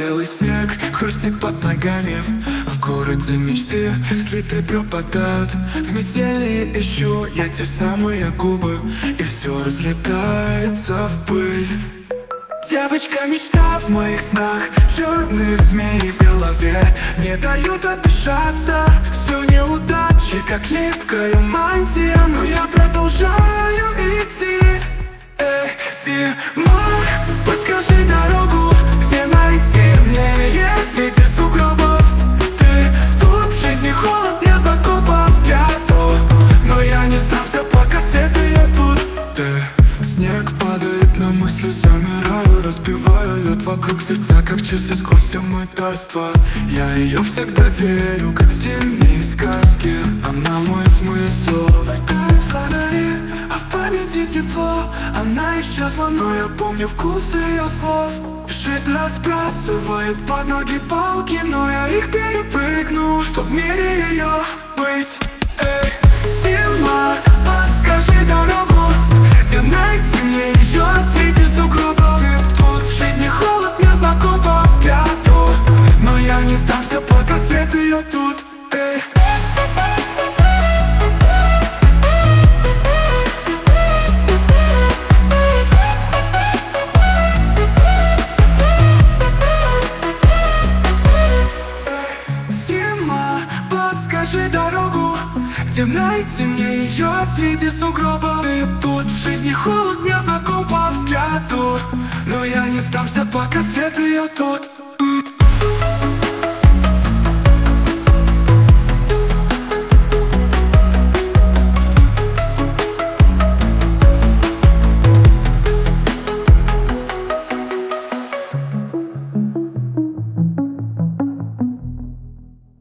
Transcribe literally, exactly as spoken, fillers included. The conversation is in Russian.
белый снег хрустит под ногами. В городе мечты следы пропадают. В метели ищу я те самые губы, и все разлетается в пыль. Девочка-мечта в моих снах, черные змеи в голове не дают отдышаться. Все неудачи, как липкая мантия, но я продолжаю идти. Эй, зима, подскажи дорогу, где найти мне среди сугробов. Ты тут, в жизни холод не знаком по взгляду, но я не сдамся, пока свет ее тут. Ты, снег падает на мысли, замираю, разбиваю лед вокруг сердца, как часы сквозь все мытарство. Я ее всегда верю, как в зимние сказки, она мой смысл. Фонари, а в памяти тепло, она исчезла, но я помню вкус ее слов. Жизнь разбрасывает под ноги палки, но я их перепрыгну, чтоб в мире ее быть. Эй, зима, подскажи дорогу, где найти мне ее среди сугробов. Ты тут, в жизни холод не знаком по взгляду, но я не сдамся, пока свет ее тут. Эй. Подскажи дорогу, где найти мне ее среди сугробов. Ты тут, в жизни холод не знаком по взгляду, но я не сдамся, пока свет ее тут.